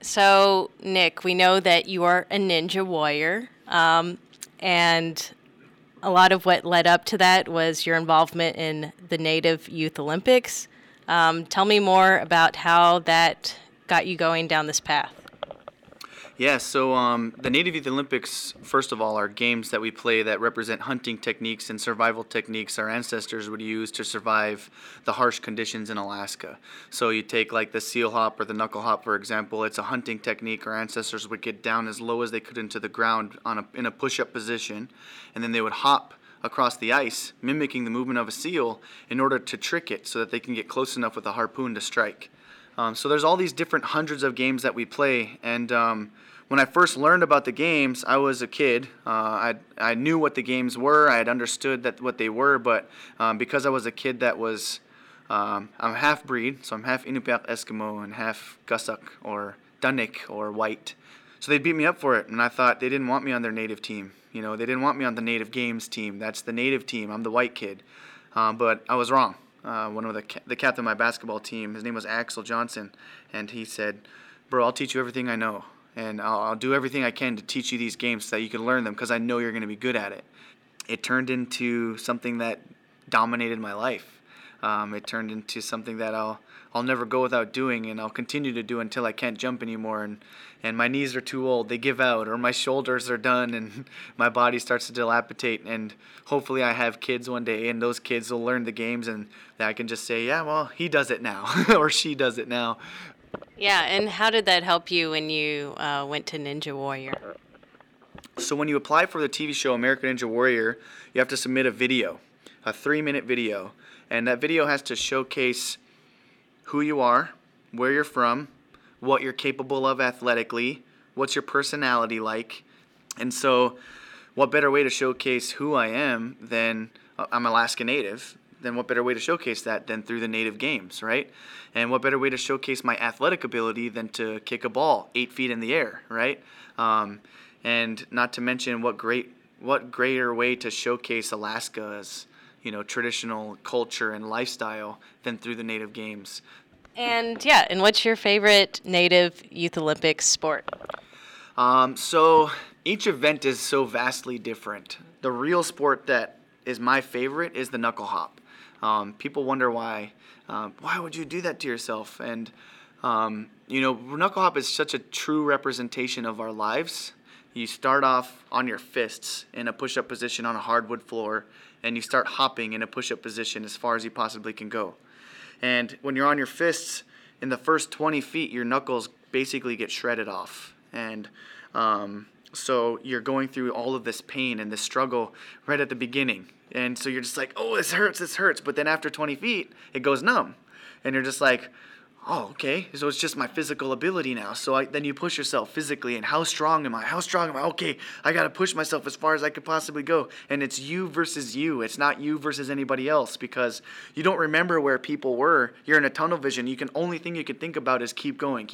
So, Nick, we know that you are a ninja warrior, and a lot of what led up to that was your involvement in the Native Youth Olympics. Tell me more about how that got you going down this path. Yeah, so the Native Youth Olympics, first of all, are games that we play that represent hunting techniques and survival techniques our ancestors would use to survive the harsh conditions in Alaska. So you take like the seal hop or the knuckle hop, for example. It's a hunting technique. Our ancestors would get down as low as they could into the ground in a push-up position, and then they would hop across the ice, mimicking the movement of a seal in order to trick it so that they can get close enough with a harpoon to strike. So there's all these different hundreds of games that we play, and when I first learned about the games, I was a kid. I knew what the games were. I had understood what they were, but because I was a kid that was, I'm half-breed, so I'm half Inupiaq Eskimo and half Gusuk or Danik or white. So they beat me up for it, and I thought they didn't want me on their native team. You know, they didn't want me on the native games team. That's the native team. I'm the white kid. But I was wrong. One of the captain of my basketball team, his name was Axel Johnson, and he said, "Bro, I'll teach you everything I know. And I'll do everything I can to teach you these games so that you can learn them because I know you're going to be good at it." It turned into something that dominated my life. It turned into something that I'll never go without doing, and I'll continue to do until I can't jump anymore. And my knees are too old, they give out, or my shoulders are done, and my body starts to dilapidate. And hopefully I have kids one day, and those kids will learn the games, and I can just say, yeah, well, he does it now, or she does it now. Yeah, and how did that help you when you went to Ninja Warrior? So when you apply for the TV show American Ninja Warrior, you have to submit a video, a 3-minute video. And that video has to showcase who you are, where you're from, what you're capable of athletically, what's your personality like. And so what better way to showcase who I am than I'm Alaska Native, then what better way to showcase that than through the Native Games, right? And what better way to showcase my athletic ability than to kick a ball 8 feet in the air, right? And not to mention what greater way to showcase Alaska's, traditional culture and lifestyle than through the Native Games. And what's your favorite Native Youth Olympics sport? So each event is so vastly different. The real sport that is my favorite is the knuckle hop. People wonder why would you do that to yourself? And, knuckle hop is such a true representation of our lives. You start off on your fists in a push-up position on a hardwood floor, and you start hopping in a push-up position as far as you possibly can go. And when you're on your fists, in the first 20 feet, your knuckles basically get shredded off. And so you're going through all of this pain and this struggle right at the beginning. And so you're just like, oh, this hurts. But then after 20 feet, it goes numb. And you're just like, oh, okay, so it's just my physical ability now. So then you push yourself physically, and how strong am I? Okay, I got to push myself as far as I could possibly go. And it's you versus you. It's not you versus anybody else, because you don't remember where people were. You're in a tunnel vision. Only thing you can think about is keep going.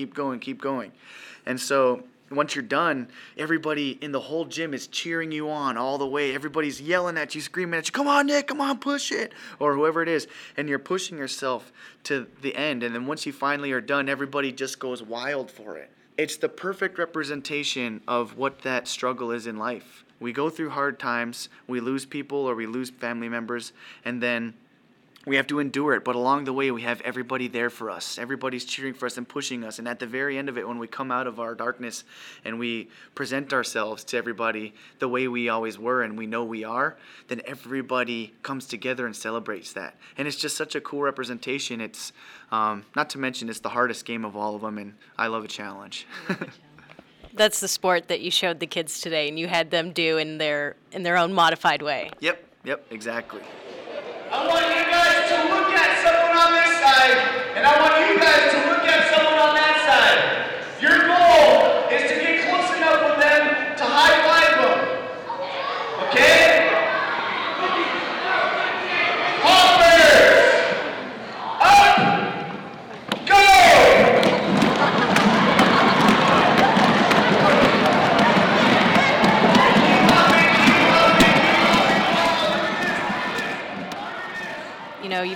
And so once you're done, everybody in the whole gym is cheering you on all the way. Everybody's yelling at you, screaming at you, come on, Nick, come on, push it, or whoever it is. And you're pushing yourself to the end. And then once you finally are done, everybody just goes wild for it. It's the perfect representation of what that struggle is in life. We go through hard times, we lose people or we lose family members, and then we have to endure it, but along the way, we have everybody there for us. Everybody's cheering for us and pushing us. And at the very end of it, when we come out of our darkness and we present ourselves to everybody the way we always were and we know we are, then everybody comes together and celebrates that. And it's just such a cool representation. It's, not to mention, it's the hardest game of all of them, and I love a challenge. That's the sport that you showed the kids today, and you had them do in their own modified way. Yep, exactly. I want you guys to look at someone on this side, and I want you guys to look at someone on that side. Your goal is to get close enough with them to high-five them. Okay? Hoppers! Up! Go!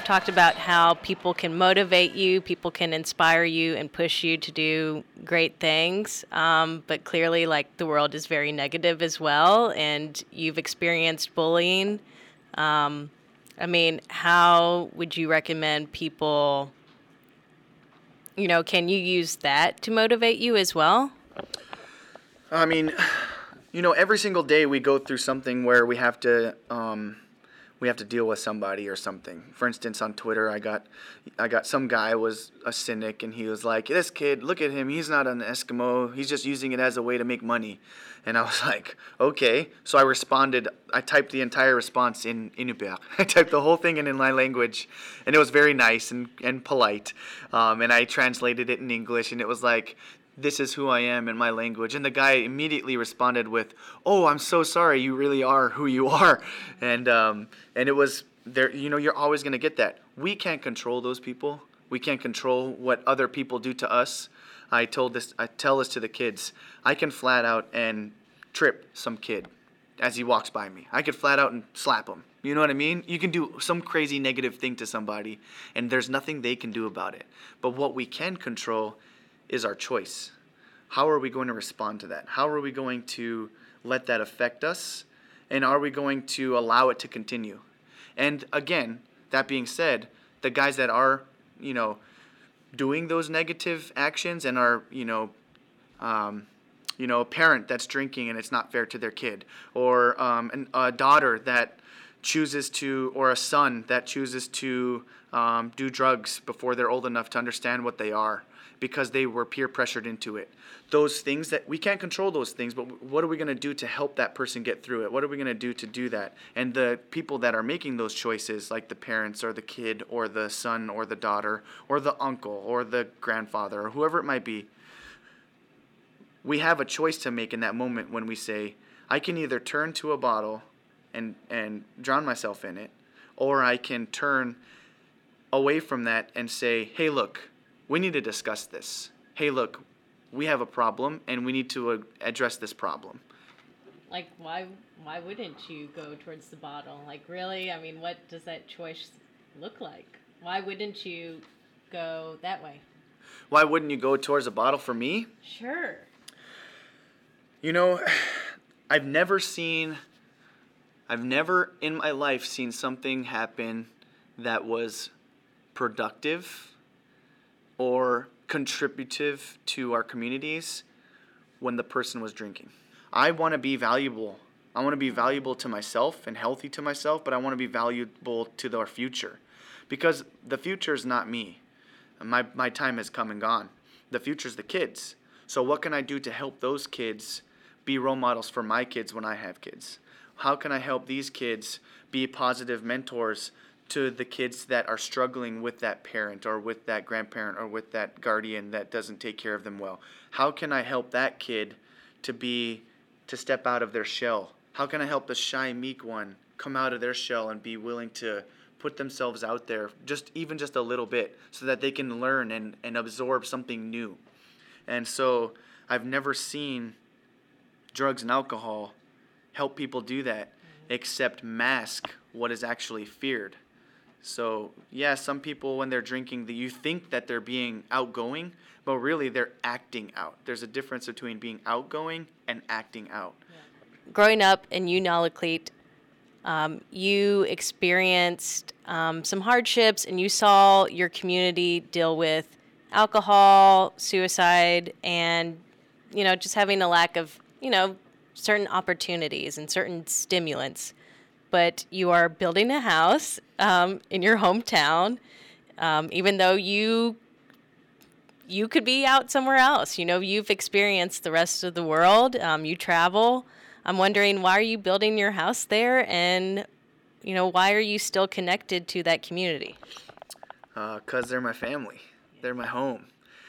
talked about how people can motivate you, people can inspire you and push you to do great things. But clearly, like, the world is very negative as well, and you've experienced bullying. I mean, how would you recommend people, can you use that to motivate you as well? I mean, every single day we go through something where we have to deal with somebody or something. For instance, on Twitter, I got some guy was a cynic, and he was like, "This kid, look at him. He's not an Eskimo. He's just using it as a way to make money." And I was like, okay. So I responded. I typed the entire response in Inupiaq. I typed the whole thing in my language, and it was very nice and polite. And I translated it in English, and it was like, "This is who I am in my language." And the guy immediately responded with, "Oh, I'm so sorry. You really are who you are." And it was there. You're always going to get that. We can't control those people. We can't control what other people do to us. I tell this to the kids. I can flat out and trip some kid as he walks by me. I could flat out and slap him. You know what I mean? You can do some crazy negative thing to somebody, and there's nothing they can do about it. But what we can control is our choice. How are we going to respond to that? How are we going to let that affect us? And are we going to allow it to continue? And again, that being said, the guys that are, doing those negative actions and are, a parent that's drinking and it's not fair to their kid, or a daughter that chooses to, or a son that chooses to do drugs before they're old enough to understand what they are, because they were peer pressured into it. Those things that we can't control those things, but what are we going to do to help that person get through it? What are we going to do to do that? And the people that are making those choices, like the parents or the kid or the son or the daughter or the uncle or the grandfather or whoever it might be, we have a choice to make in that moment when we say, I can either turn to a bottle and drown myself in it, or I can turn away from that and say, hey, look, we need to discuss this. Hey, look, we have a problem, and we need to address this problem. Like, why wouldn't you go towards the bottle? Like, really? I mean, what does that choice look like? Why wouldn't you go that way? Why wouldn't you go towards a bottle for me? Sure. I've never in my life seen something happen that was productive or contributive to our communities when the person was drinking. I want to be valuable. I want to be valuable to myself and healthy to myself, but I want to be valuable to our future, because the future is not me. My time has come and gone. The future is the kids. So what can I do to help those kids be role models for my kids when I have kids? How can I help these kids be positive mentors to the kids that are struggling with that parent or with that grandparent or with that guardian that doesn't take care of them well? How can I help that kid to step out of their shell? How can I help the shy, meek one come out of their shell and be willing to put themselves out there even just a little bit, so that they can learn and absorb something new? And so I've never seen drugs and alcohol help people do that, except mask what is actually feared. So, yeah, some people, when they're drinking, you think that they're being outgoing, but really they're acting out. There's a difference between being outgoing and acting out. Yeah. Growing up in Unalakleet, you experienced some hardships, and you saw your community deal with alcohol, suicide, and, just having a lack of, certain opportunities and certain stimulants. But you are building a house in your hometown, even though you could be out somewhere else. You've experienced the rest of the world. You travel. I'm wondering, why are you building your house there, and why are you still connected to that community? 'Cause they're my family. They're my home.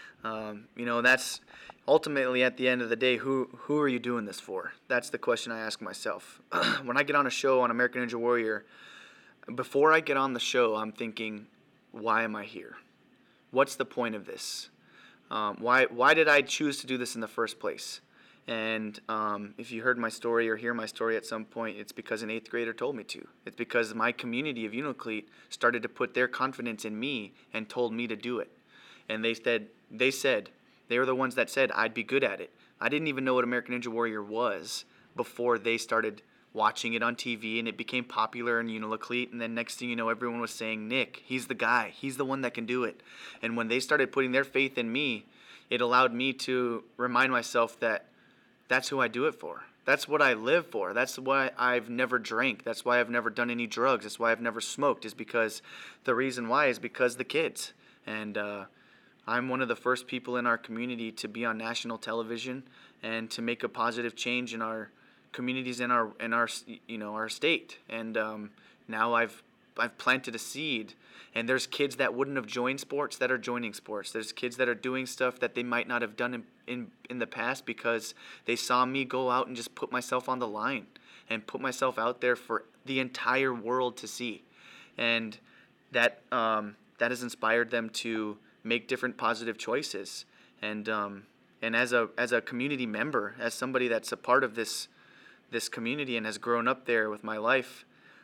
That's ultimately, at the end of the day, who are you doing this for? That's the question I ask myself. When I get on a show on American Ninja Warrior, before I get on the show, I'm thinking, why am I here? What's the point of this? Why did I choose to do this in the first place? And if you heard my story or hear my story at some point, it's because an 8th grader told me to. It's because my community of Unoclete started to put their confidence in me and told me to do it. And they were the ones that said I'd be good at it. I didn't even know what American Ninja Warrior was before they started watching it on TV and it became popular in Unoclete. And then next thing you know, everyone was saying, Nick, he's the guy. He's the one that can do it. And when they started putting their faith in me, it allowed me to remind myself that that's who I do it for. That's what I live for. That's why I've never drank. That's why I've never done any drugs. That's why I've never smoked, is because the reason why is because the kids. And I'm one of the first people in our community to be on national television and to make a positive change in our communities in our state. And now I've planted a seed, and there's kids that wouldn't have joined sports that are joining sports. There's kids that are doing stuff that they might not have done in the past because they saw me go out and just put myself on the line and put myself out there for the entire world to see. And that has inspired them to make different positive choices. And as a community member, as somebody that's a part of this community and has grown up there with my life,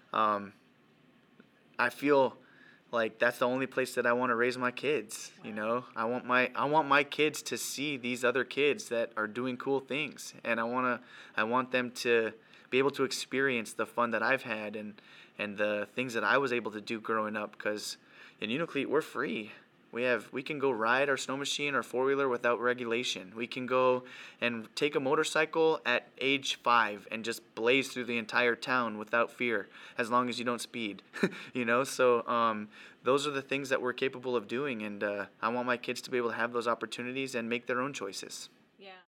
I feel like that's the only place that I want to raise my kids. You know, I want my kids to see these other kids that are doing cool things, and I want them to be able to experience the fun that I've had and the things that I was able to do growing up. Because in Unoclete, we're free. We can go ride our snow machine or 4-wheeler without regulation. We can go and take a motorcycle at age 5 and just blaze through the entire town without fear, as long as you don't speed. You know, so those are the things that we're capable of doing, and I want my kids to be able to have those opportunities and make their own choices.